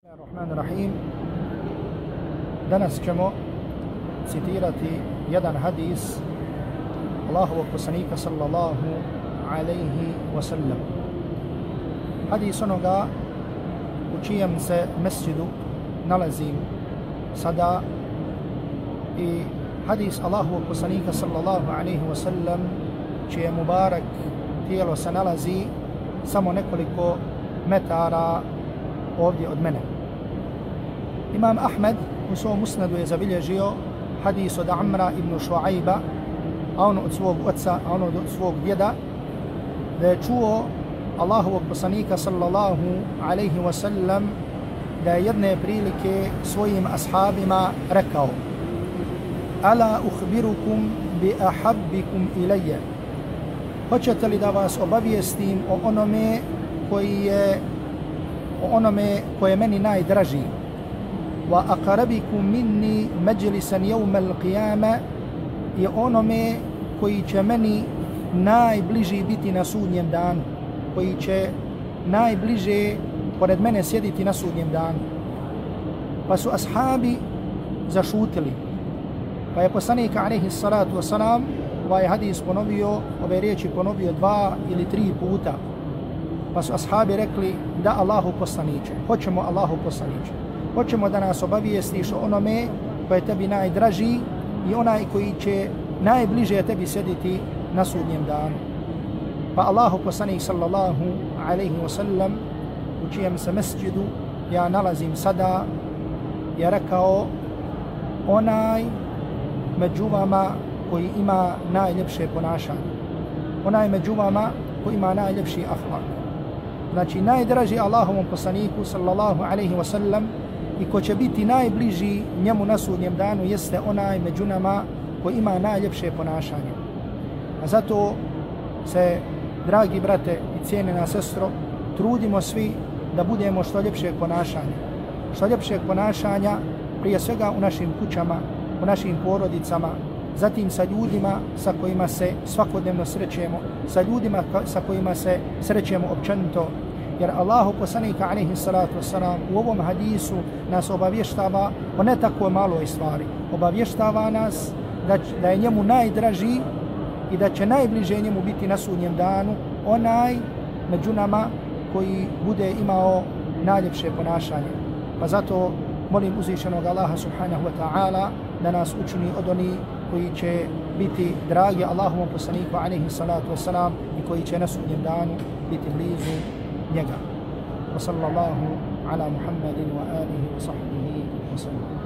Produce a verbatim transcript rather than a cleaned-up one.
Bismillahirrahmanirrahim. Danas ćemo citirati jedan hadis Allahovog poslanika sallallahu alaihi wa sallam. Hadis onoga u čijem se mesčidu nalazim sada i hadis Allahovog poslanika sallallahu alaihi wa sallam čije mubarak tijelo se nalazi samo nekoliko metara ovdje od mene. Imam Ahmed u svom musnadu je zabilježio hadis od Amra ibn Šuajba, a on od svog oca, a on od svog djeda, da je čuo Allahovog poslanika sallallahu alaihi wa sallam da je jedne prilike svojim ashabima rekao: Ala uhbirukum bi ahabbikum ilaje. Hoćete li da vas obavijestim o onome koji je o onome koje meni najdraži? Wa aqrabikum minni majlisan yawm al-qiyama, i onome koji će meni najbliži biti na sudnjem danu, koji će najbliže pored mene sjediti na sudnjem danu. Pa su ashabi zašutili, pa je poslanik alejhi salatu vesselam ovaj hadis ponovio, ove riječi ponovio dva ili tri puta. Pa su ashabi rekli: da, Allahu poslaniče, hoćemo Allahu poslaniče, hoćemo da nas obavijestiš o onome koji je tebi najdraži i onaj koji će najbliže tebi sjediti na sudnjem danu. Pa Allahu poslanik sallallahu alaihi wa sallam, u čijem se mesčidu ja nalazim sada, je rekao: onaj među vama koji ima najljepše ponašanje, onaj među vama koji ima najljepši ahlak. Znači, najdraži Allahovom poslaniku sallallahu alaihi wa sallam i ko će biti najbliži njemu na sudnjem danu jeste onaj među nama koji ima najljepše ponašanje. A zato se, dragi brate i cijenjena sestro, trudimo svi da budemo što ljepšeg ponašanja. Što ljepšeg ponašanja prije svega u našim kućama, u našim porodicama, zatim sa ljudima sa kojima se svakodnevno srećemo, sa ljudima sa kojima se srećemo općenito. Jer Allahu poslanika alejhi salatu vesselam u ovom hadisu nas obavještava o ne tako maloj stvari. Obavještava nas da, da je njemu najdraži i da će najbliže njemu biti na sudnjem danu onaj među nama koji bude imao najljepše ponašanje. Pa zato molim uzvišenog Allaha subhanahu wa ta'ala da nas učini od onih koji će biti dragi Allahovom poslaniku alejhi salatu vesselam i koji će na sudnjem danu biti blizu njega. Wa sallallahu ala Muhammedin wa alihi wa sahbihi wa sallam.